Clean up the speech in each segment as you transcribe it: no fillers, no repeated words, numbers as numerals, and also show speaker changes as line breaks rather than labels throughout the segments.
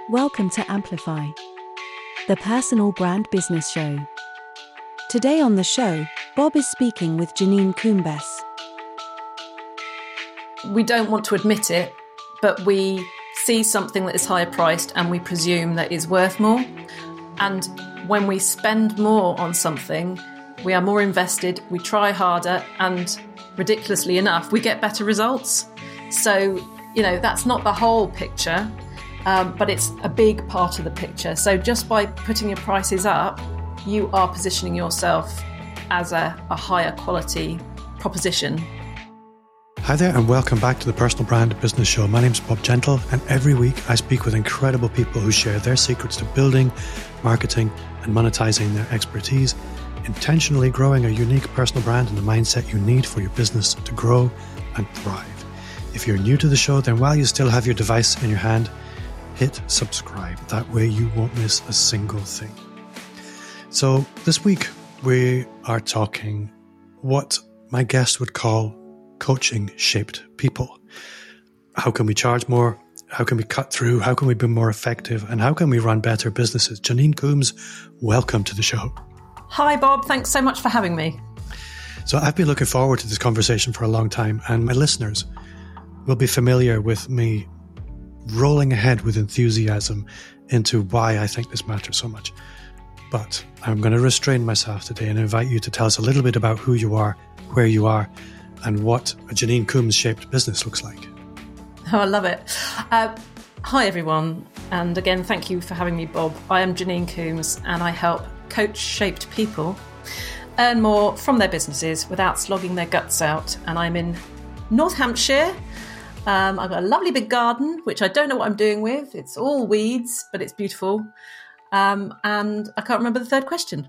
Welcome to Amplify, the personal brand business show. Today on the show, Bob is speaking with Janine Kumbes.
We don't want to admit it, but we see something that is higher priced and we presume that is worth more. And when we spend more on something, we are more invested, we try harder, and ridiculously enough, we get better results. So, that's not the whole picture. But it's a big part of the picture. So just by putting your prices up, you are positioning yourself as a higher quality proposition.
Hi there and welcome back to the Personal Brand Business Show. My name's Bob Gentle and every week I speak with incredible people who share their secrets to building, marketing and monetizing their expertise, intentionally growing a unique personal brand and the mindset you need for your business to grow and thrive. If you're new to the show, then while you still have your device in your hand, hit subscribe. That way you won't miss a single thing. So this week we are talking what my guest would call coaching-shaped people. How can we charge more? How can we cut through? How can we be more effective? And how can we run better businesses? Janine Kumbes, welcome to the show.
Hi, Bob. Thanks so much for having me.
So I've been looking forward to this conversation for a long time, and my listeners will be familiar with me rolling ahead with enthusiasm into why I think this matters so much. But I'm going to restrain myself today and invite you to tell us a little bit about who you are, where you are, and what a Janine Kumbes-shaped business looks like.
Oh, I love it. Hi, everyone. And again, thank you for having me, Bob. I am Janine Kumbes and I help coach-shaped people earn more from their businesses without slogging their guts out. And I'm in North Hampshire. I've got a lovely big garden, which I don't know what I'm doing with. It's all weeds, but it's beautiful. And I can't remember the third question.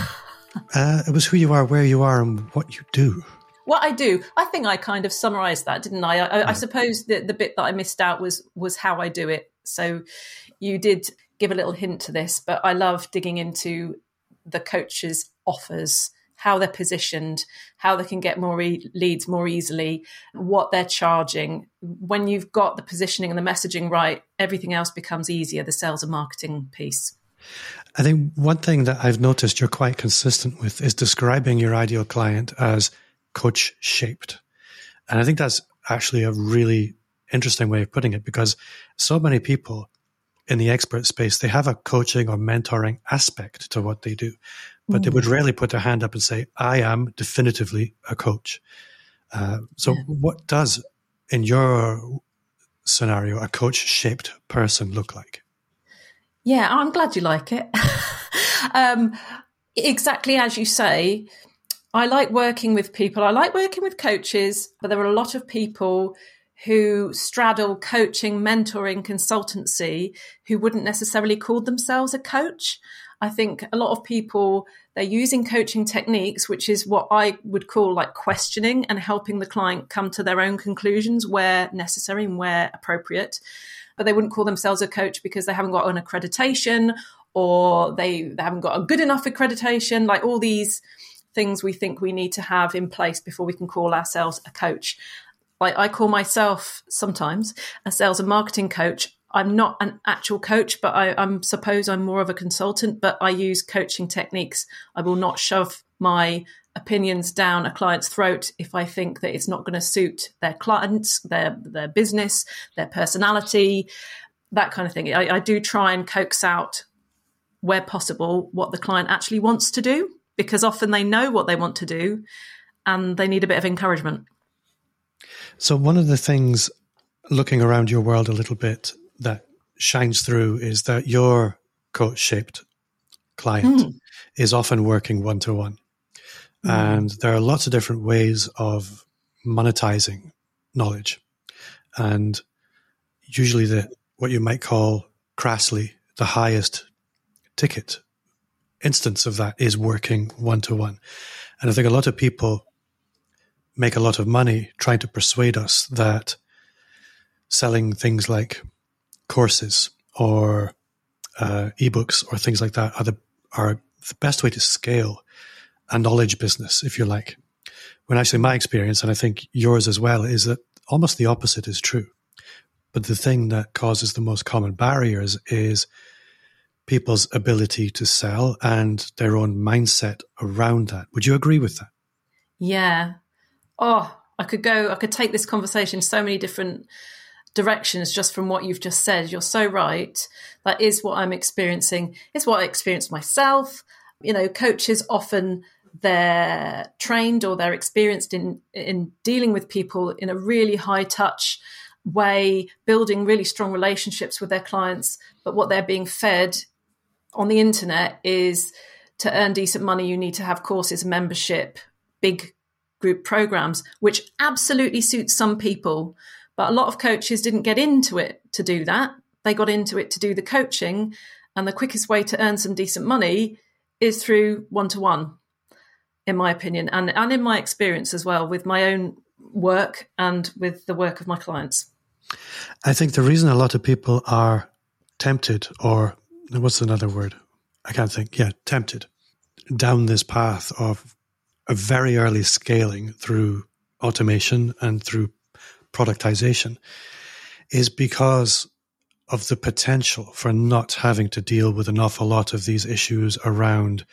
It was who you are, where you are, and what you do.
What I do. I think I kind of summarised that, didn't I? I suppose the bit that I missed out was how I do it. So you did give a little hint to this, but I love digging into the coach's offers, how they're positioned, how they can get more leads more easily, what they're charging. When you've got the positioning and the messaging right, everything else becomes easier, the sales and marketing piece.
I think one thing that I've noticed you're quite consistent with is describing your ideal client as coach-shaped. And I think that's actually a really interesting way of putting it, because so many people in the expert space, they have a coaching or mentoring aspect to what they do. But they would rarely put their hand up and say, I am definitively a coach. What does, in your scenario, a coach-shaped person look like?
Yeah, I'm glad you like it. Exactly as you say, I like working with people. I like working with coaches, but there are a lot of people who straddle coaching, mentoring, consultancy, who wouldn't necessarily call themselves a coach. I think a lot of people, they're using coaching techniques, which is what I would call like questioning and helping the client come to their own conclusions where necessary and where appropriate. But they wouldn't call themselves a coach because they haven't got an accreditation or they haven't got a good enough accreditation, like all these things we think we need to have in place before we can call ourselves a coach. Like I call myself sometimes a sales and marketing coach. I'm not an actual coach, but I suppose I'm more of a consultant, but I use coaching techniques. I will not shove my opinions down a client's throat if I think that it's not going to suit their clients, their business, their personality, that kind of thing. I do try and coax out, where possible, what the client actually wants to do, because often they know what they want to do and they need a bit of encouragement.
So one of the things, looking around your world a little bit, that shines through is that your coach-shaped client is often working one-to-one. And there are lots of different ways of monetizing knowledge. And usually what you might call crassly the highest ticket instance of that is working one-to-one. And I think a lot of people make a lot of money trying to persuade us that selling things like courses or ebooks or things like that are the best way to scale a knowledge business, if you like. When actually my experience, and I think yours as well, is that almost the opposite is true. But the thing that causes the most common barriers is people's ability to sell and their own mindset around that. Would you agree with that?
Yeah. Oh, I could take this conversation so many different directions just from what you've just said. You're so right. That is what I'm experiencing. It's what I experienced myself. Coaches often, they're trained or they're experienced in dealing with people in a really high touch way, building really strong relationships with their clients. But what they're being fed on the internet is to earn decent money, you need to have courses, membership, big group programs, which absolutely suits some people. But a lot of coaches didn't get into it to do that. They got into it to do the coaching. And the quickest way to earn some decent money is through one-to-one, in my opinion, and in my experience as well with my own work and with the work of my clients.
I think the reason a lot of people are tempted, or what's another word? I can't think. Yeah, tempted down this path of a very early scaling through automation and through productization is because of the potential for not having to deal with an awful lot of these issues around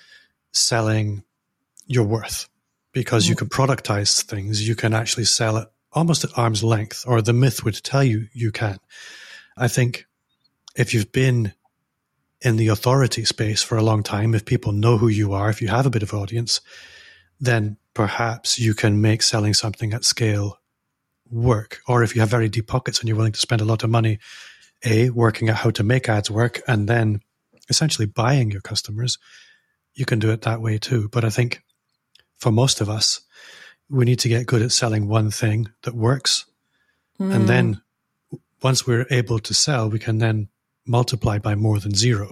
selling your worth. Because you can productize things, you can actually sell it almost at arm's length, or the myth would tell you you can. I think if you've been in the authority space for a long time, if people know who you are, if you have a bit of audience, then perhaps you can make selling something at scale work. Or if you have very deep pockets and you're willing to spend a lot of money, working out how to make ads work and then essentially buying your customers, you can do it that way too. But I think for most of us, we need to get good at selling one thing that works. And then once we're able to sell, we can then multiply by more than zero.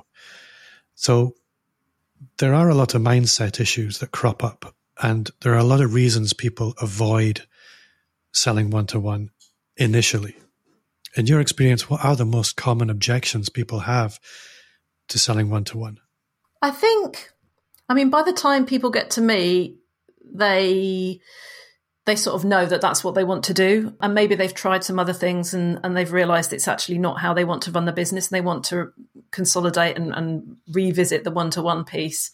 So there are a lot of mindset issues that crop up, and there are a lot of reasons people avoid selling one-to-one initially. In your experience, what are the most common objections people have to selling one-to-one?
I think, by the time people get to me, they sort of know that that's what they want to do. And maybe they've tried some other things and they've realized it's actually not how they want to run the business. And they want to consolidate and revisit the one-to-one piece.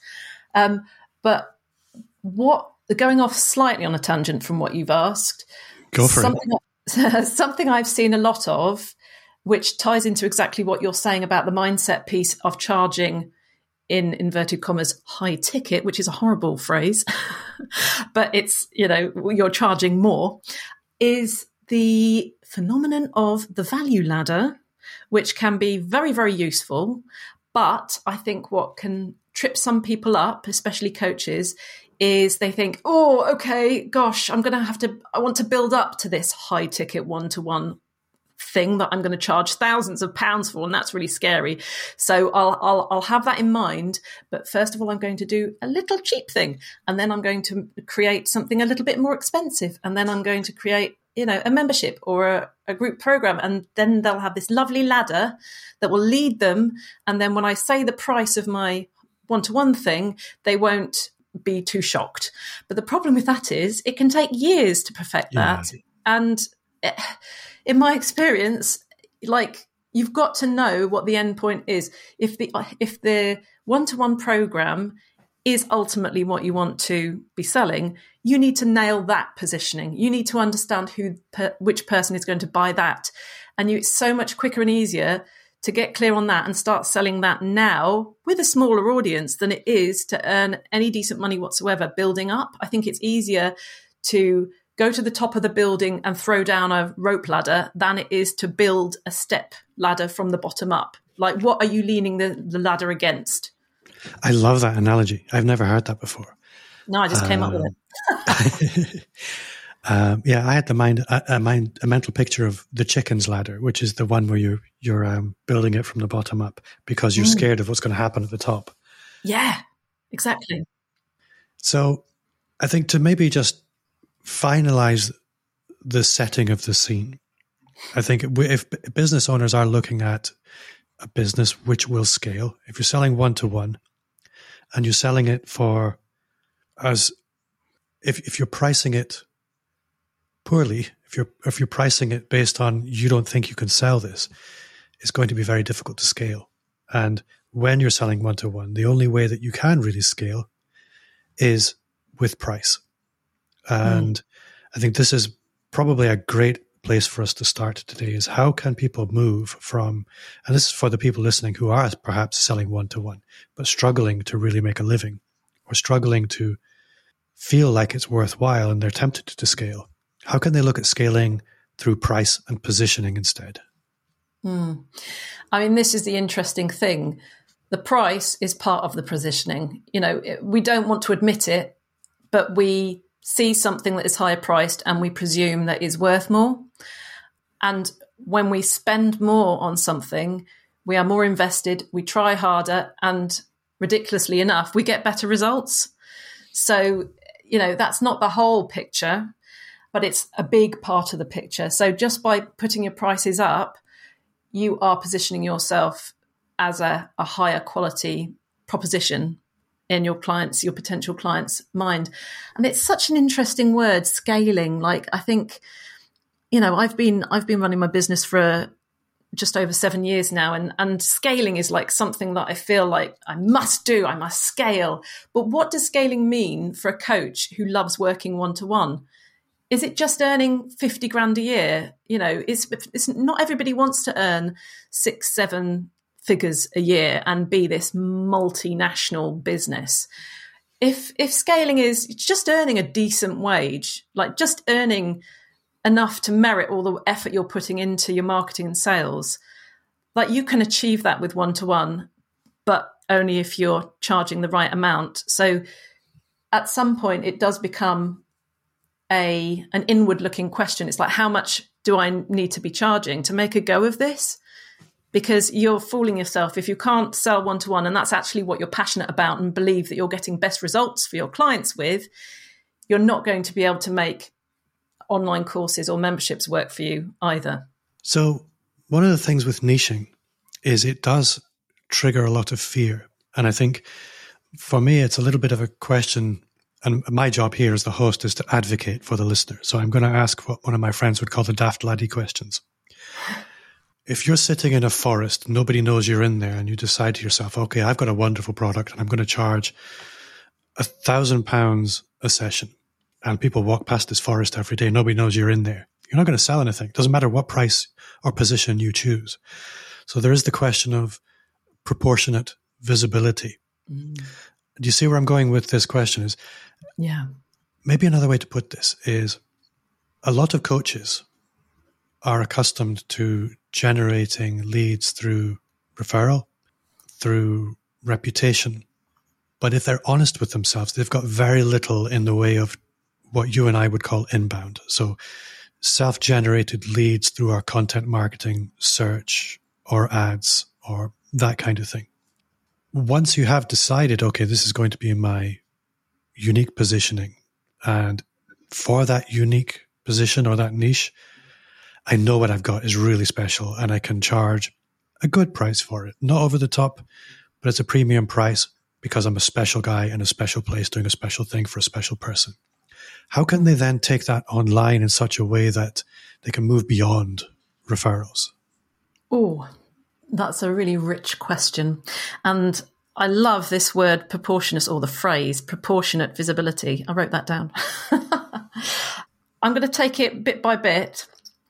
But going off slightly on a tangent from what you've asked,
go for it.
Something I've seen a lot of, which ties into exactly what you're saying about the mindset piece of charging, in inverted commas, high ticket, which is a horrible phrase, but it's, you're charging more, is the phenomenon of the value ladder, which can be very, very useful. But I think what can trip some people up, especially coaches, is they think, oh, okay, gosh, I want to build up to this high ticket one-to-one thing that I'm going to charge thousands of pounds for, and that's really scary. So I'll have that in mind. But first of all, I'm going to do a little cheap thing, and then I'm going to create something a little bit more expensive, and then I'm going to create, a membership or a group program, and then they'll have this lovely ladder that will lead them. And then when I say the price of my one-to-one thing, they won't be too shocked. But the problem with that is it can take years to perfect that, and in my experience, you've got to know what the end point is. If the one-to-one program is ultimately what you want to be selling, you need to nail that positioning. You need to understand which person is going to buy that. And it's so much quicker and easier to get clear on that and start selling that now with a smaller audience than it is to earn any decent money whatsoever building up. I think it's easier to go to the top of the building and throw down a rope ladder than it is to build a step ladder from the bottom up. What are you leaning the ladder against?
I love that analogy. I've never heard that before.
No, I just came up with it.
I had a mental picture of the chicken's ladder, which is the one where you're building it from the bottom up because you're scared of what's going to happen at the top.
Yeah, exactly.
So I think to maybe just finalize the setting of the scene, I think if business owners are looking at a business which will scale, if you're selling one-to-one and you're selling it if you're pricing it poorly, if you're pricing it based on you don't think you can sell this, it's going to be very difficult to scale. And when you're selling one-to-one, the only way that you can really scale is with price. And I think this is probably a great place for us to start today, is how can people move from, and this is for the people listening who are perhaps selling one-to-one, but struggling to really make a living, or struggling to feel like it's worthwhile and they're tempted to scale. How can they look at scaling through price and positioning instead?
I mean, this is the interesting thing. The price is part of the positioning. You know, we don't want to admit it, but we see something that is higher priced and we presume that is worth more. And when we spend more on something, we are more invested, we try harder, and ridiculously enough, we get better results. So, you know, that's not the whole picture, but it's a big part of the picture. So just by putting your prices up, you are positioning yourself as a higher quality proposition in your potential client's mind. And it's such an interesting word, scaling. Like, I think, you know, I've been running my business for just over 7 years now, and scaling is like something that I feel like I must do, I must scale. But what does scaling mean for a coach who loves working one-to-one? Is it just earning 50 grand a year? You know, it's not everybody wants to earn 6-7 figures a year and be this multinational business. If scaling is just earning a decent wage, like just earning enough to merit all the effort you're putting into your marketing and sales, like you can achieve that with one-to-one, but only if you're charging the right amount. So at some point it does become an inward-looking question. It's like, how much do I need to be charging to make a go of this? Because you're fooling yourself if you can't sell one-to-one, and that's actually what you're passionate about and believe that you're getting best results for your clients with, you're not going to be able to make online courses or memberships work for you either.
So one of the things with niching is it does trigger a lot of fear. And I think for me, it's a little bit of a question. And my job here as the host is to advocate for the listener. So I'm going to ask what one of my friends would call the daft laddie questions. If you're sitting in a forest, nobody knows you're in there, and you decide to yourself, okay, I've got a wonderful product and I'm going to charge £1,000 a session. And people walk past this forest every day. Nobody knows you're in there. You're not going to sell anything. It doesn't matter what price or position you choose. So there is the question of proportionate visibility. Do you see where I'm going with this question?
Yeah.
Maybe another way to put this is a lot of coaches are accustomed to generating leads through referral, through reputation. But if they're honest with themselves, they've got very little in the way of what you and I would call inbound. So self-generated leads through our content marketing, search, or ads, or that kind of thing. Once you have decided, okay, this is going to be my unique positioning, and for that unique position or that niche, I know what I've got is really special and I can charge a good price for it. Not over the top, but it's a premium price because I'm a special guy in a special place doing a special thing for a special person. How can they then take that online in such a way that they can move beyond referrals?
Oh, that's a really rich question. And I love this word proportionate, or the phrase proportionate visibility. I wrote that down. I'm going to take it bit by bit.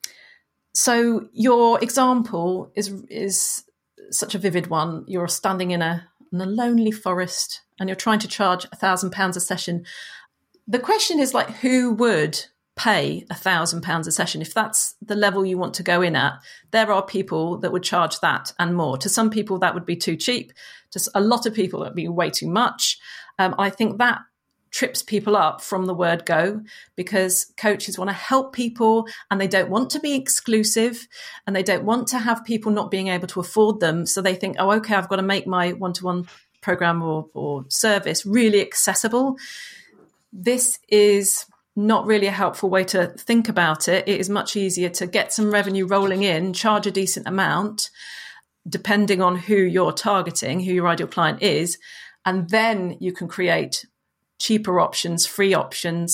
So your example is such a vivid one. You're standing in a lonely forest and you're trying to charge £1,000 a session. The question is, like, who would pay £1,000 a session? If that's the level you want to go in at, there are people that would charge that and more. To some people, that would be too cheap. To a lot of people, that would be way too much. I think that trips people up from the word go, because coaches want to help people and they don't want to be exclusive and they don't want to have people not being able to afford them. So they think, oh, okay, I've got to make my one-to-one program or service really accessible. This is not really a helpful way to think about it. It is much easier to get some revenue rolling in, charge a decent amount, depending on who you're targeting, who your ideal client is, and then you can create cheaper options, free options,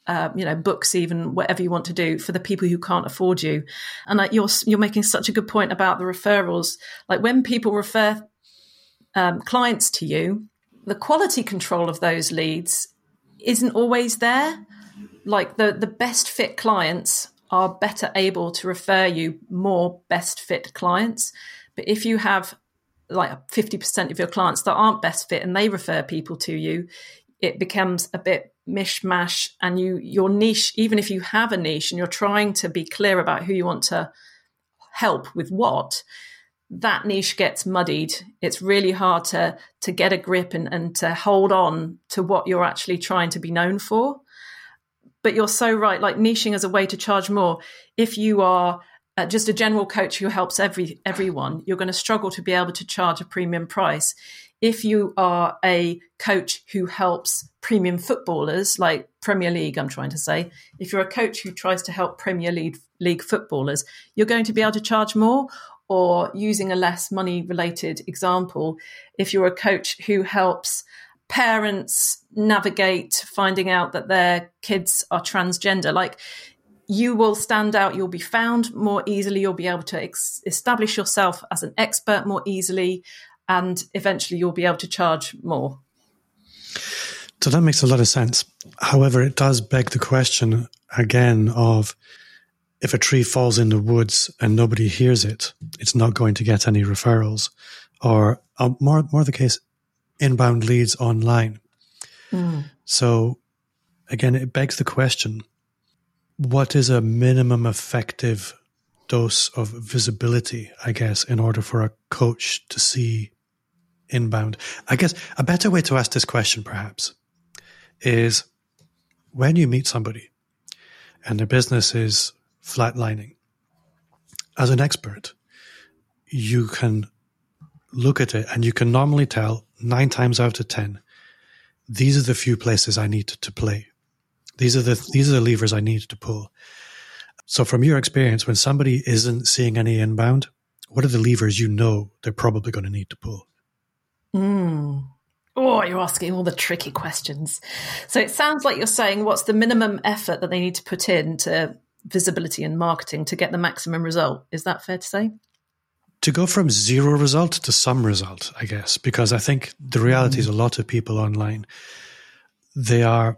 books, even whatever you want to do for the people who can't afford you. And you're making such a good point about the referrals. Like when people refer clients to you, the quality control of those leads isn't always there. Like the best fit clients are better able to refer you more best fit clients. But if you have like 50% of your clients that aren't best fit and they refer people to you, it becomes a bit mishmash. And your niche, even if you have a niche and you're trying to be clear about who you want to help with what, that niche gets muddied. It's really hard to get a grip and to hold on to what you're actually trying to be known for. But you're so right, like niching as a way to charge more. If you are just a general coach who helps everyone, you're going to struggle to be able to charge a premium price. If you are a coach who helps premium footballers, like Premier League, I'm trying to say, if you're a coach who tries to help Premier League footballers, you're going to be able to charge more. Or using a less money-related example, if you're a coach who helps parents navigate finding out that their kids are transgender, like you will stand out, you'll be found more easily, you'll be able to establish yourself as an expert more easily, and eventually you'll be able to charge more.
So that makes a lot of sense. However, it does beg the question again of, if a tree falls in the woods and nobody hears it, it's not going to get any referrals, or more the case, inbound leads online. So again, it begs the question, what is a minimum effective dose of visibility, I guess, in order for a coach to see inbound? I guess a better way to ask this question perhaps is, when you meet somebody and their business is flatlining, as an expert, you can look at it and you can normally tell 9 times out of 10, these are the few places I need to play. These are the levers I need to pull. So from your experience, when somebody isn't seeing any inbound, what are the levers you know they're probably going to need to pull?
Oh, you're asking all the tricky questions. So it sounds like you're saying, what's the minimum effort that they need to put into visibility and marketing to get the maximum result? Is that fair to say?
To go from zero result to some result, I guess, because I think the reality is a lot of people online, they're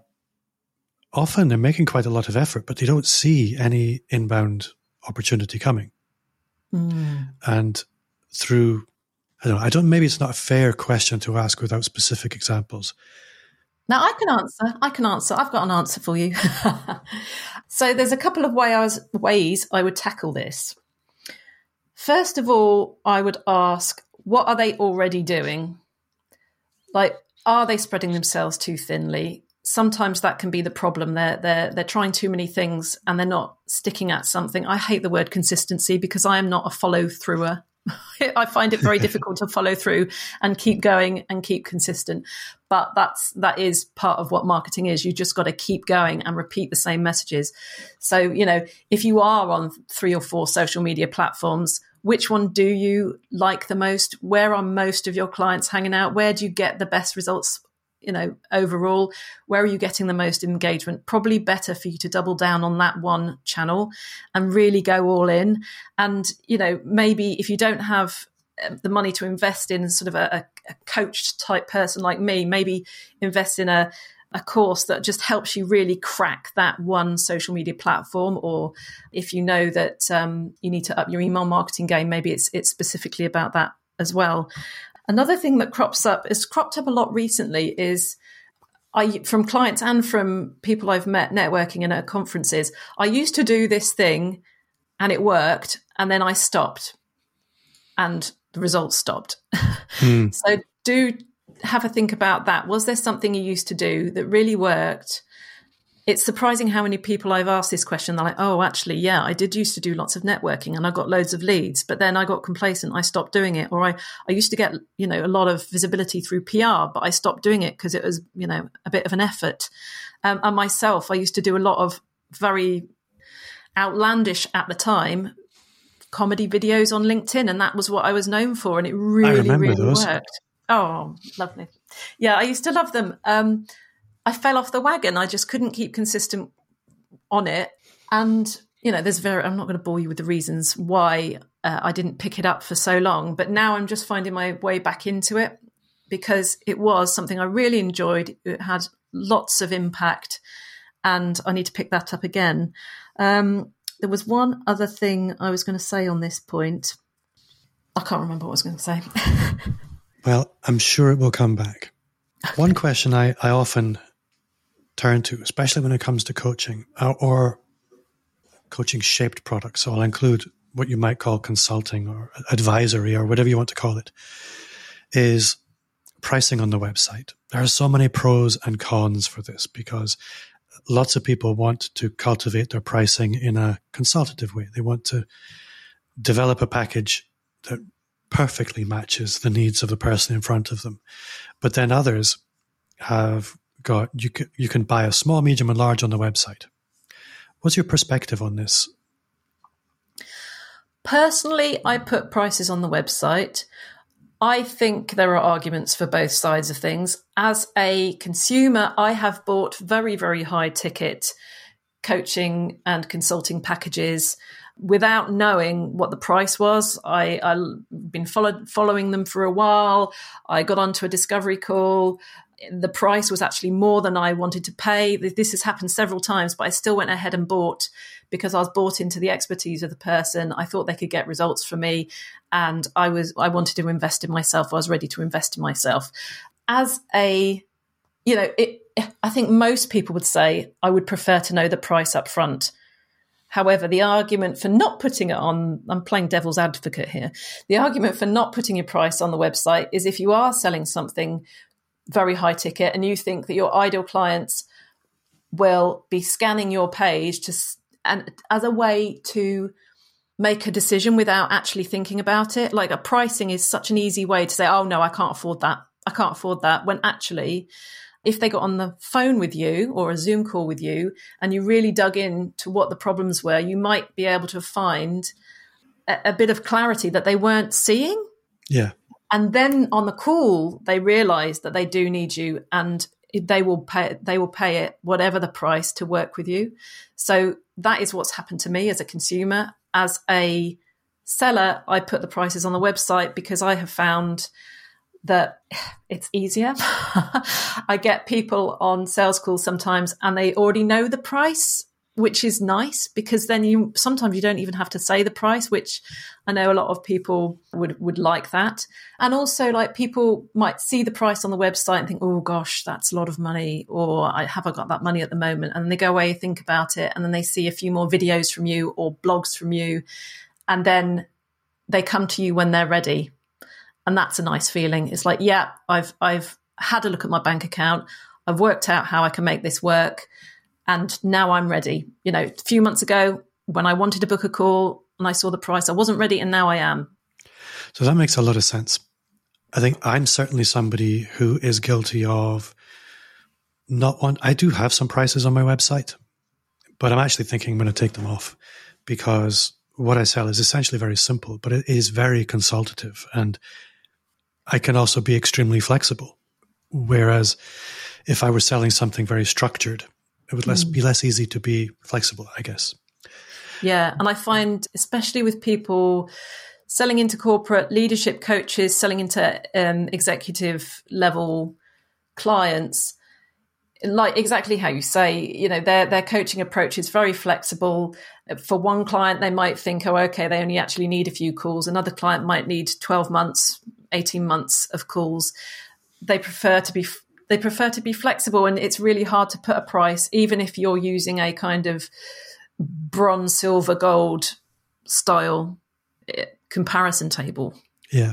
making quite a lot of effort, but they don't see any inbound opportunity coming. And through, maybe it's not a fair question to ask without specific examples.
Now, I can answer. I've got an answer for you. So there's a couple of ways I would tackle this. First of all, I would ask, what are they already doing? Like, are they spreading themselves too thinly? Sometimes that can be the problem. They're trying too many things and they're not sticking at something. I hate the word consistency because I am not a follow-througher. I find it very difficult to follow through and keep going and keep consistent. But that is part of what marketing is. You just got to keep going and repeat the same messages. So, if you are on 3 or 4 social media platforms, which one do you like the most? Where are most of your clients hanging out? Where do you get the best results? Overall, where are you getting the most engagement? Probably better for you to double down on that one channel and really go all in. And, maybe if you don't have the money to invest in sort of a coached type person like me, maybe invest in a course that just helps you really crack that one social media platform. Or if you know that you need to up your email marketing game, maybe it's specifically about that as well. Another thing that cropped up a lot recently is from clients and from people I've met networking and at conferences, I used to do this thing and it worked and then I stopped and the results stopped. So do have a think about that. Was there something you used to do that really worked? It's surprising how many people I've asked this question. They're like, oh, actually, yeah, I did used to do lots of networking and I got loads of leads, but then I got complacent. I stopped doing it. Or I used to get, a lot of visibility through PR, but I stopped doing it because it was, a bit of an effort. And myself, I used to do a lot of very outlandish at the time comedy videos on LinkedIn. And that was what I was known for. And it really, really worked. Oh, lovely. Yeah, I used to love them. I fell off the wagon. I just couldn't keep consistent on it. And, I'm not going to bore you with the reasons why I didn't pick it up for so long, but now I'm just finding my way back into it because it was something I really enjoyed. It had lots of impact and I need to pick that up again. There was one other thing I was going to say on this point. I can't remember what I was going to say.
Well, I'm sure it will come back. One question I often turn to, especially when it comes to coaching or coaching-shaped products, so I'll include what you might call consulting or advisory or whatever you want to call it, is pricing on the website. There are so many pros and cons for this because lots of people want to cultivate their pricing in a consultative way. They want to develop a package that perfectly matches the needs of the person in front of them. But then others have got, you can buy a small, medium, and large on the website. What's your perspective on this?
Personally, I put prices on the website. I think there are arguments for both sides of things. As a consumer, I have bought very, very high ticket coaching and consulting packages without knowing what the price was. I've been following them for a while. I got onto a discovery call. The price was actually more than I wanted to pay. This has happened several times, but I still went ahead and bought because I was bought into the expertise of the person. I thought they could get results for me, and I wanted to invest in myself. I was ready to invest in myself. As I think most people would say I would prefer to know the price up front. However, the argument for not putting it on, I'm playing devil's advocate here. The argument for not putting your price on the website is if you are selling something very high ticket and you think that your ideal clients will be scanning your page and as a way to make a decision without actually thinking about it. Like, a pricing is such an easy way to say, oh no, I can't afford that. When actually, if they got on the phone with you or a Zoom call with you and you really dug into what the problems were, you might be able to find a bit of clarity that they weren't seeing.
Yeah.
And then on the call, they realize that they do need you and they will pay it, whatever the price, to work with you. So that is what's happened to me as a consumer. As a seller, I put the prices on the website because I have found that it's easier. I get people on sales calls sometimes and they already know the price, which is nice because then sometimes you don't even have to say the price, which I know a lot of people would like that. And also, like, people might see the price on the website and think, oh gosh, that's a lot of money, or have I got that money at the moment? And they go away, think about it, and then they see a few more videos from you or blogs from you, and then they come to you when they're ready. And that's a nice feeling. It's like, yeah, I've had a look at my bank account. I've worked out how I can make this work. And now I'm ready. A few months ago when I wanted to book a call and I saw the price, I wasn't ready, and now I am.
So that makes a lot of sense. I think I'm certainly somebody who is guilty of I do have some prices on my website, but I'm actually thinking I'm going to take them off because what I sell is essentially very simple, but it is very consultative, and I can also be extremely flexible. Whereas if I were selling something very structured, it would be less easy to be flexible, I guess.
Yeah. And I find, especially with people selling into corporate leadership coaches, selling into executive level clients, like exactly how you say, their coaching approach is very flexible. For one client, they might think, oh, okay, they only actually need a few calls. Another client might need 12 months, 18 months of calls. They prefer to be flexible, and it's really hard to put a price, even if you're using a kind of bronze, silver, gold style comparison table.
Yeah.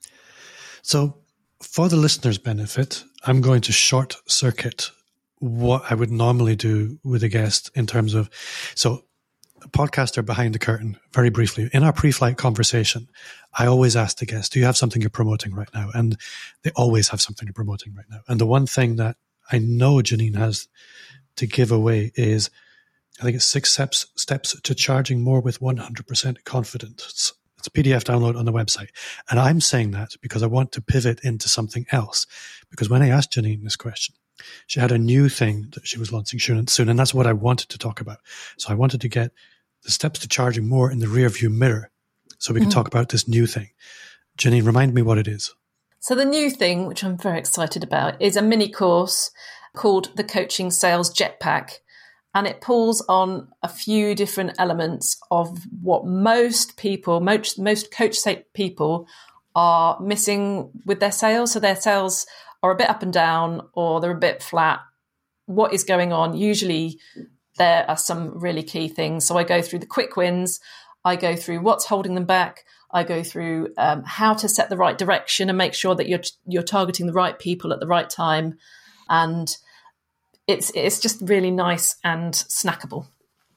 So for the listener's benefit, I'm going to short circuit what I would normally do with a guest in terms of, so a podcaster behind the curtain, very briefly. In our pre-flight conversation, I always ask the guest, do you have something you're promoting right now? And they always have something you're promoting right now. And the one thing that I know Janine has to give away is, I think it's 6 steps to charging more with 100% confidence. It's a PDF download on the website. And I'm saying that because I want to pivot into something else. Because when I asked Janine this question, She had a new thing that she was launching soon, and that's what I wanted to talk about. So I wanted to get the steps to charging more in the rear view mirror so we can talk about this new thing. Janine, remind me what it is.
So the new thing, which I'm very excited about, is a mini course called the Coaching Sales Jetpack. And it pulls on a few different elements of what most people, most coach people are missing with their sales. So their sales are a bit up and down, or they're a bit flat. What is going on? Usually there are some really key things. So I go through the quick wins. I go through what's holding them back. I go through how to set the right direction and make sure that you're targeting the right people at the right time. And it's just really nice and snackable.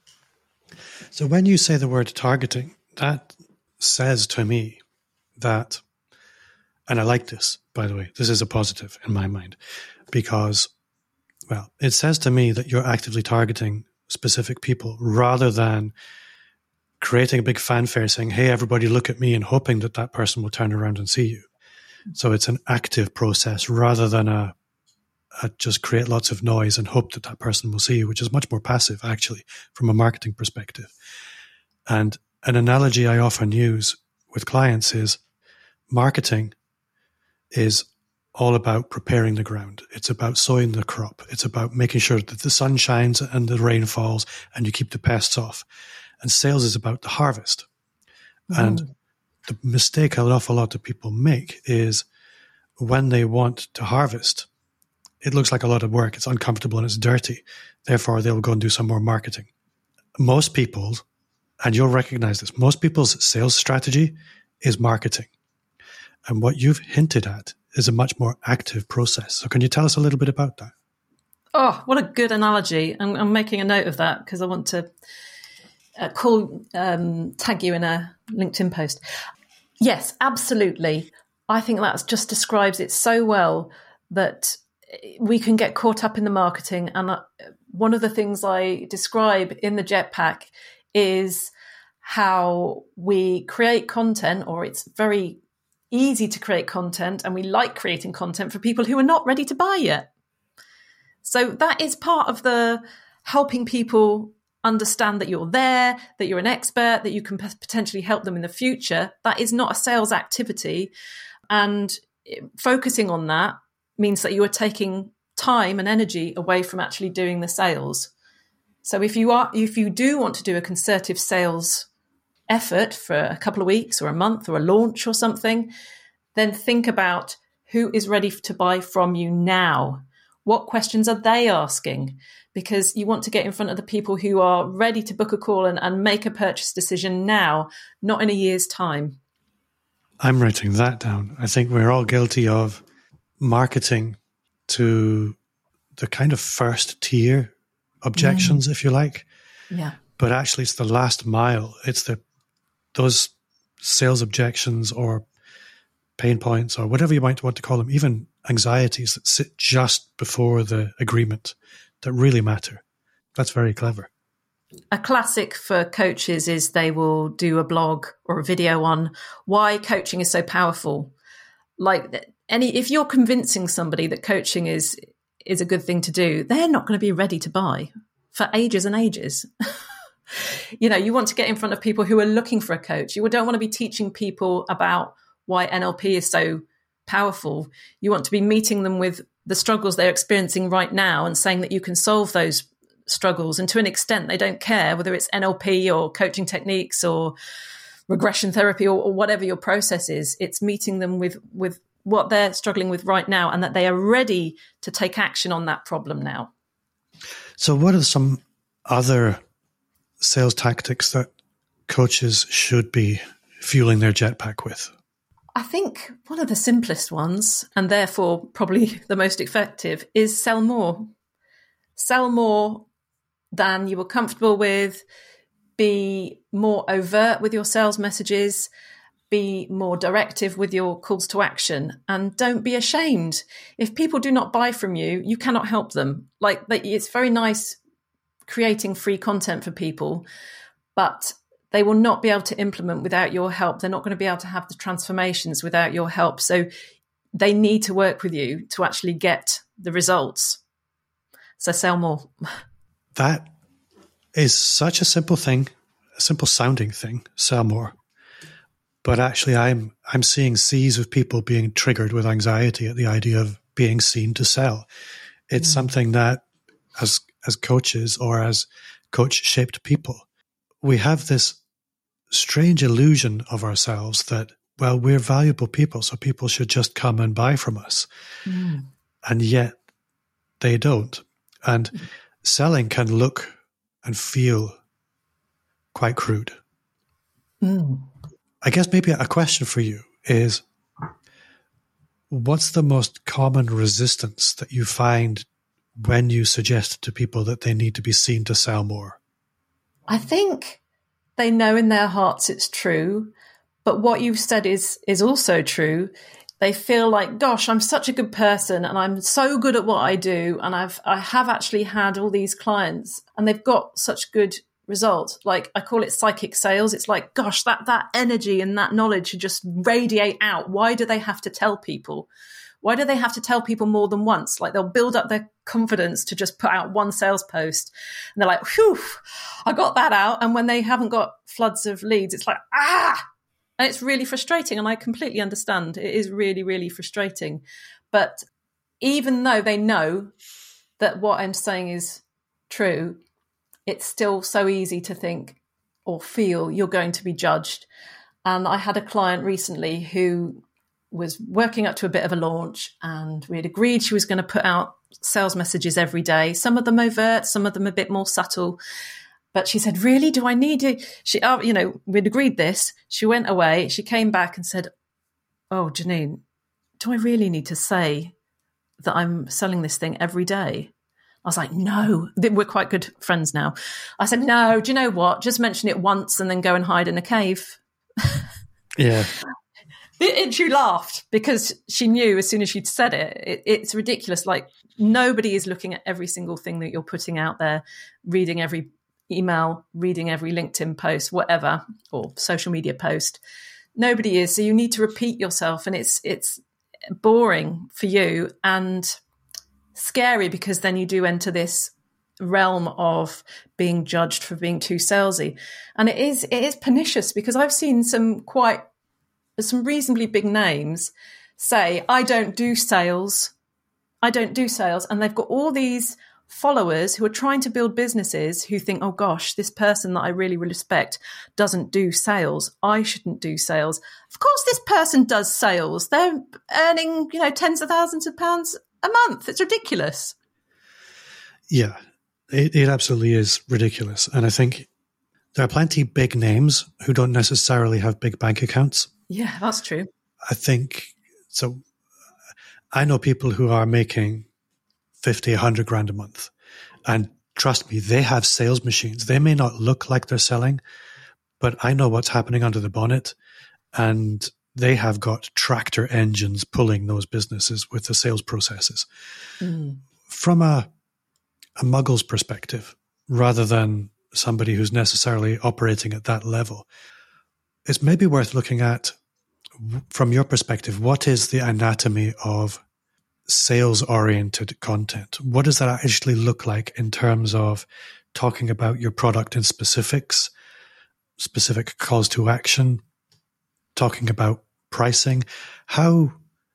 So when you say the word targeting, that says to me that, and I like this, by the way, this is a positive in my mind, because, well, it says to me that you're actively targeting specific people rather than creating a big fanfare saying, hey, everybody look at me, and hoping that that person will turn around and see you. So it's an active process rather than a just create lots of noise and hope that that person will see you, which is much more passive, actually, from a marketing perspective. And an analogy I often use with clients is marketing is all about preparing the ground. It's about sowing the crop. It's about making sure that the sun shines and the rain falls and you keep the pests off. And sales is about the harvest. And the mistake an awful lot of people make is when they want to harvest, it looks like a lot of work. It's uncomfortable and it's dirty. Therefore, they'll go and do some more marketing. Most people, and you'll recognize this, most people's sales strategy is marketing. And what you've hinted at is a much more active process. So can you tell us a little bit about that?
Oh, what a good analogy. I'm making a note of that because I want to tag you in a LinkedIn post. Yes, absolutely. I think that just describes it so well that we can get caught up in the marketing. And one of the things I describe in the Jetpack is how we create content, or it's very easy to create content, and we like creating content for people who are not ready to buy yet. So that is part of the helping people understand that you're there, that you're an expert, that you can potentially help them in the future. That is not a sales activity. And focusing on that means that you are taking time and energy away from actually doing the sales. So if you do want to do a concerted sales effort for a couple of weeks or a month or a launch or something, then think about who is ready to buy from you now. What questions are they asking? Because you want to get in front of the people who are ready to book a call and make a purchase decision now, not in a year's time.
I'm writing that down. I think we're all guilty of marketing to the kind of first tier objections, if you like.
Yeah.
But actually it's the last mile. It's those sales objections or pain points or whatever you might want to call them, even anxieties that sit just before the agreement that really matter. That's very clever.
A classic for coaches is they will do a blog or a video on why coaching is so powerful. Like if you're convincing somebody that coaching is a good thing to do, they're not going to be ready to buy for ages and ages. You want to get in front of people who are looking for a coach. You don't want to be teaching people about why NLP is so powerful. You want to be meeting them with the struggles they're experiencing right now and saying that you can solve those struggles. And to an extent, they don't care whether it's NLP or coaching techniques or regression therapy or whatever your process is. It's meeting them with what they're struggling with right now and that they are ready to take action on that problem now.
So what are some other sales tactics that coaches should be fueling their jetpack with?
I think one of the simplest ones, and therefore probably the most effective, is sell more. Sell more than you were comfortable with. Be more overt with your sales messages. Be more directive with your calls to action. And don't be ashamed. If people do not buy from you, you cannot help them. It's very nice creating free content for people, but they will not be able to implement without your help. They're not going to be able to have the transformations without your help. So they need to work with you to actually get the results. So sell more.
That is such a simple thing, a simple sounding thing, sell more. But actually I'm seeing seas of people being triggered with anxiety at the idea of being seen to sell. It's something that as coaches or as coach-shaped people, we have this strange illusion of ourselves that, well, we're valuable people, so people should just come and buy from us. And yet they don't. And selling can look and feel quite crude. I guess maybe a question for you is, what's the most common resistance that you find when you suggest to people that they need to be seen to sell more?
I think they know in their hearts it's true, but what you've said is also true. They feel like, gosh, I'm such a good person and I'm so good at what I do, and I have actually had all these clients and they've got such good results. Like, I call it psychic sales. It's like, gosh, that energy and that knowledge should just radiate out. Why do they have to tell people? Why do they have to tell people more than once? Like, they'll build up their confidence to just put out one sales post and they're like, whew, I got that out. And when they haven't got floods of leads, it's like, and it's really frustrating. And I completely understand. It is really, really frustrating. But even though they know that what I'm saying is true, it's still so easy to think or feel you're going to be judged. And I had a client recently who was working up to a bit of a launch, and we had agreed she was going to put out sales messages every day, some of them overt, some of them a bit more subtle. But she said, really, do I need to? We'd agreed this. She went away. She came back and said, oh, Janine, do I really need to say that I'm selling this thing every day? I was like, no, we're quite good friends now. I said, no, do you know what? Just mention it once and then go and hide in a cave.
Yeah.
She laughed because she knew as soon as she'd said it, it's ridiculous. Like, nobody is looking at every single thing that you're putting out there, reading every email, reading every LinkedIn post, whatever, or social media post. Nobody is. So you need to repeat yourself, and it's boring for you and scary, because then you do enter this realm of being judged for being too salesy. And it is pernicious, because I've seen some reasonably big names say, I don't do sales. And they've got all these followers who are trying to build businesses who think, oh gosh, this person that I really respect doesn't do sales. I shouldn't do sales. Of course, this person does sales. They're earning, tens of thousands of pounds a month. It's ridiculous.
Yeah, it absolutely is ridiculous. And I think there are plenty big names who don't necessarily have big bank accounts.
Yeah, that's true.
I think so. I know people who are making 50, 100 grand a month. And trust me, they have sales machines. They may not look like they're selling, but I know what's happening under the bonnet. And they have got tractor engines pulling those businesses with the sales processes. From a muggle's perspective, rather than somebody who's necessarily operating at that level, it's maybe worth looking at, from your perspective, what is the anatomy of sales-oriented content? What does that actually look like in terms of talking about your product in specifics, specific calls to action, talking about pricing? How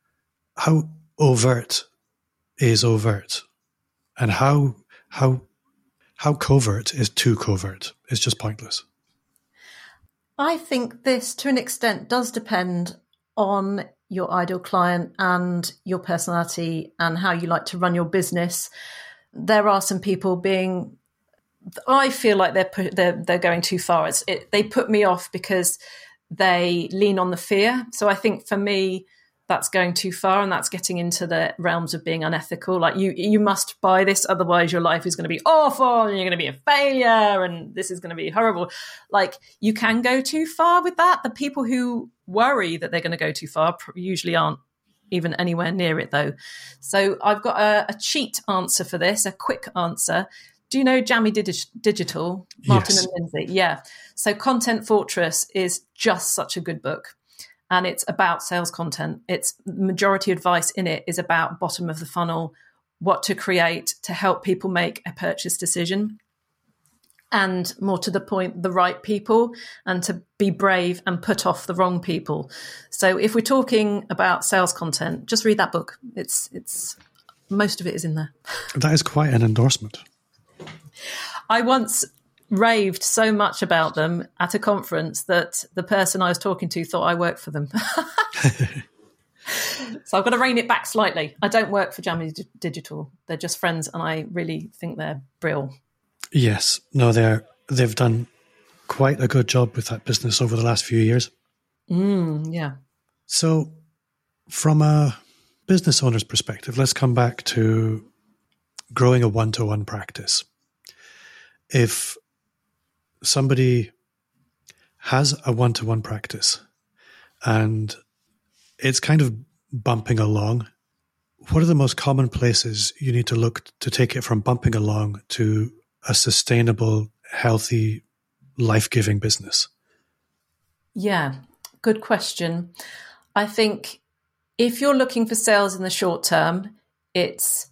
overt is overt, and how covert is too covert? It's just pointless.
I think this, to an extent, does depend on your ideal client and your personality and how you like to run your business. There are some people I feel like they're going too far. They put me off because they lean on the fear. So I think for me, that's going too far, and that's getting into the realms of being unethical. Like, you must buy this, otherwise your life is going to be awful and you're going to be a failure and this is going to be horrible. Like, you can go too far with that. The people who worry that they're going to go too far usually aren't even anywhere near it, though. So I've got a cheat answer for this, a quick answer. Do you know Jammy Digital? Martin
Yes.
and Lindsay? Yeah. So Content Fortress is just such a good book. And it's about sales content. It's majority advice in it is about bottom of the funnel, what to create to help people make a purchase decision. And more to the point, the right people, and to be brave and put off the wrong people. So if we're talking about sales content, just read that book. It's most of it is in there.
That is quite an endorsement.
I once raved so much about them at a conference that the person I was talking to thought I worked for them. So I've got to rein it back slightly. I don't work for Jammy Digital. They're just friends, and I really think they're brilliant.
Yes. No, they've done quite a good job with that business over the last few years.
Yeah.
So from a business owner's perspective, let's come back to growing a one-to-one practice. If somebody has a one-to-one practice and it's kind of bumping along, what are the most common places you need to look to take it from bumping along to a sustainable, healthy, life-giving business?
Yeah, good question. I think if you're looking for sales in the short term, it's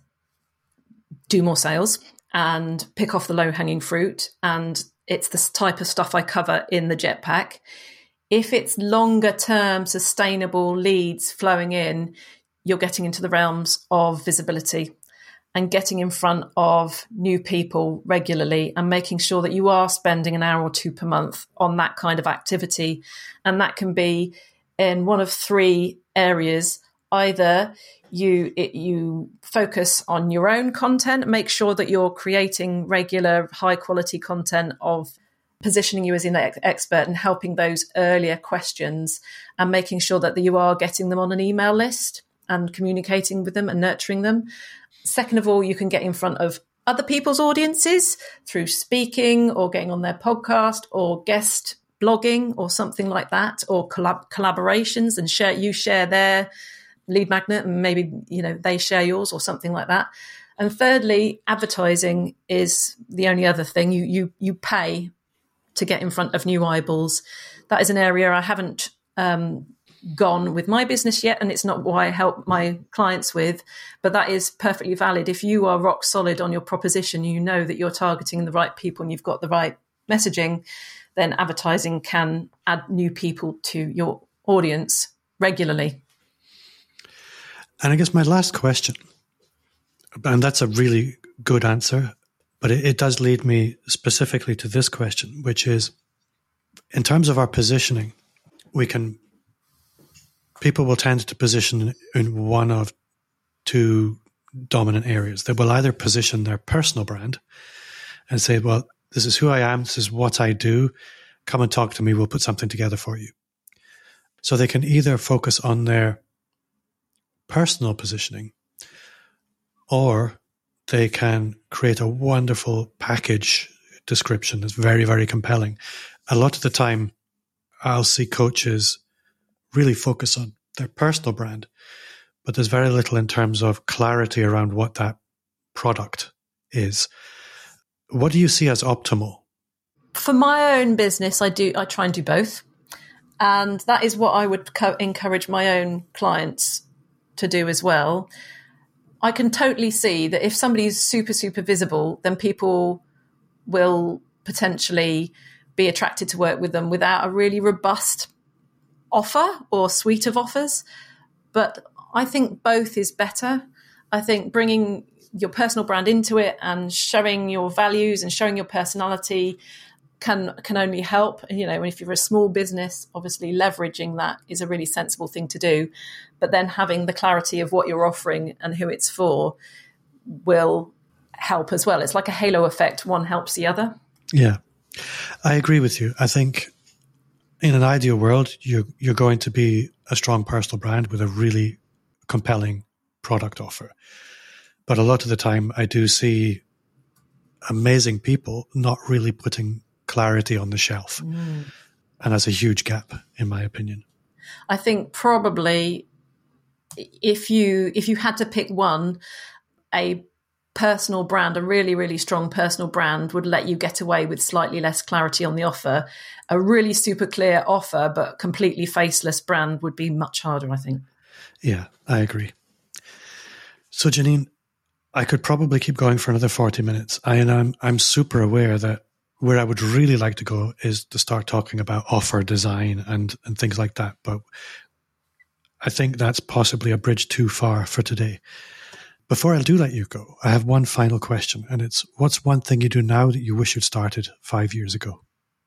do more sales and pick off the low-hanging fruit. And it's the type of stuff I cover in the Jetpack. If it's longer-term, sustainable leads flowing in, you're getting into the realms of visibility and getting in front of new people regularly and making sure that you are spending an hour or two per month on that kind of activity. And that can be in one of three areas. Either you focus on your own content, make sure that you're creating regular, high-quality content of positioning you as an expert and helping those earlier questions and making sure that you are getting them on an email list and communicating with them and nurturing them. Second of all, you can get in front of other people's audiences through speaking or getting on their podcast or guest blogging or something like that, or collaborations, and share their lead magnet and maybe they share yours or something like that. And thirdly, advertising is the only other thing. You pay to get in front of new eyeballs. That is an area I haven't gone with my business yet, and it's not what I help my clients with, but that is perfectly valid. If you are rock solid on your proposition, you know that you're targeting the right people and you've got the right messaging, then advertising can add new people to your audience regularly.
And I guess my last question, and that's a really good answer, but it does lead me specifically to this question, which is, in terms of our positioning, people will tend to position in one of two dominant areas. They will either position their personal brand and say, well, this is who I am, this is what I do, come and talk to me, we'll put something together for you. So they can either focus on their personal positioning, or they can create a wonderful package description that's very, very compelling. A lot of the time, I'll see coaches really focus on their personal brand, but there's very little in terms of clarity around what that product is. What do you see as optimal?
For my own business, I try and do both. And that is what I would encourage my own clients to do as well. I can totally see that if somebody's super, super visible, then people will potentially be attracted to work with them without a really robust offer or suite of offers. But I think both is better. I think bringing your personal brand into it and showing your values and showing your personality can only help. And if you're a small business, obviously leveraging that is a really sensible thing to do. But then having the clarity of what you're offering and who it's for will help as well. It's like a halo effect. One helps the other.
Yeah, I agree with you. I think in an ideal world, you're going to be a strong personal brand with a really compelling product offer. But a lot of the time, I do see amazing people not really putting clarity on the shelf. And that's a huge gap, in my opinion.
I think probably if you had to pick one, a personal brand, a really, really strong personal brand would let you get away with slightly less clarity on the offer. A really super clear offer, but completely faceless brand would be much harder, I think.
Yeah, I agree. So Janine, I could probably keep going for another 40 minutes. I'm super aware that where I would really like to go is to start talking about offer design and things like that. But I think that's possibly a bridge too far for today. Before I do let you go, I have one final question, and it's, what's one thing you do now that you wish you'd started 5 years ago?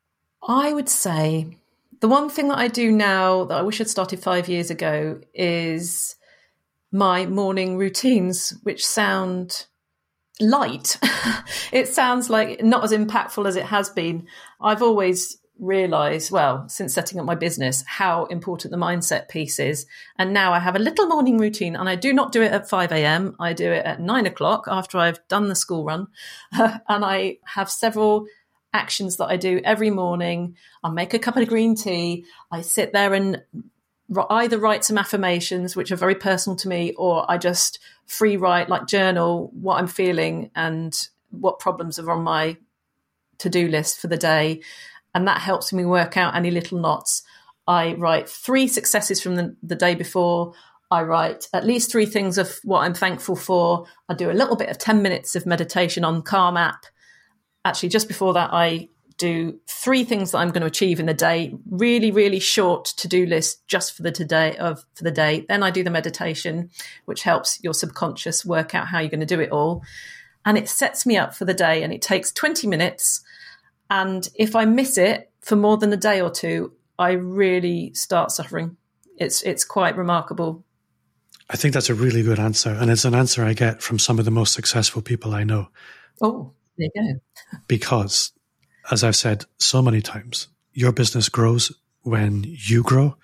I would say the one thing that I do now that I wish I'd started 5 years ago is my morning routines, which sound light. It sounds like not as impactful as it has been. I've always realised, well, since setting up my business, how important the mindset piece is. And now I have a little morning routine, and I do not do it at 5 a.m. I do it at 9 o'clock after I've done the school run. And I have several actions that I do every morning. I make a cup of green tea. I sit there and either write some affirmations, which are very personal to me, or I just free write, like journal what I'm feeling and what problems are on my to-do list for the day. And that helps me work out any little knots. I write 3 successes from the day before. I write at least 3 things of what I'm thankful for. I do a little bit of 10 minutes of meditation on Calm app. Actually, just before that, I do 3 things that I'm going to achieve in the day. Really, really short to-do list just for the day. Then I do the meditation, which helps your subconscious work out how you're going to do it all. And it sets me up for the day, and it takes 20 minutes. And if I miss it for more than a day or two, I really start suffering. It's quite remarkable.
I think that's a really good answer. And it's an answer I get from some of the most successful people I know.
Oh, there you go.
Because, as I've said so many times, your business grows when you grow,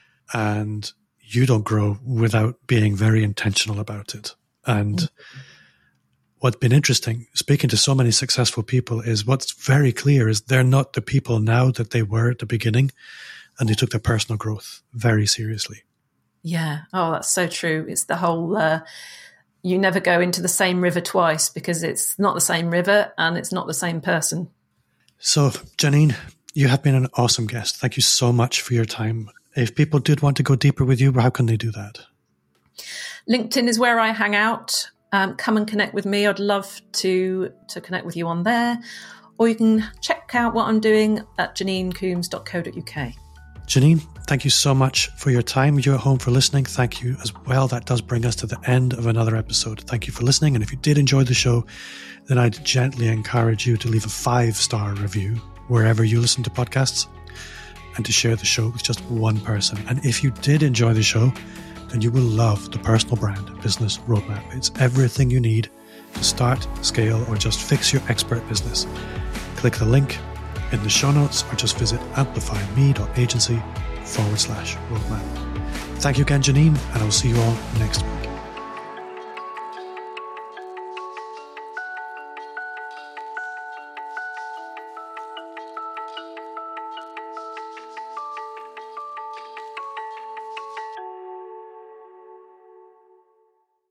and you don't grow without being very intentional about it. And what's been interesting, speaking to so many successful people, is what's very clear is they're not the people now that they were at the beginning, and they took their personal growth very seriously.
Yeah. Oh, that's so true. It's the whole, you never go into the same river twice, because it's not the same river and it's not the same person.
So, Janine, you have been an awesome guest. Thank you so much for your time. If people did want to go deeper with you, how can they do that?
LinkedIn is where I hang out. Come and connect with me. I'd love to connect with you on there. Or you can check out what I'm doing at janinecoombs.co.uk.
Janine, thank you so much for your time. You're at home for listening. Thank you as well. That does bring us to the end of another episode. Thank you for listening. And if you did enjoy the show, then I'd gently encourage you to leave a 5-star review wherever you listen to podcasts, and to share the show with just one person. And if you did enjoy the show, then you will love the Personal Brand Business Roadmap. It's everything you need to start, scale, or just fix your expert business. Click the link in the show notes, or just visit amplifyme.agency/roadmap. Thank you again, Janine, and I'll see you all next week.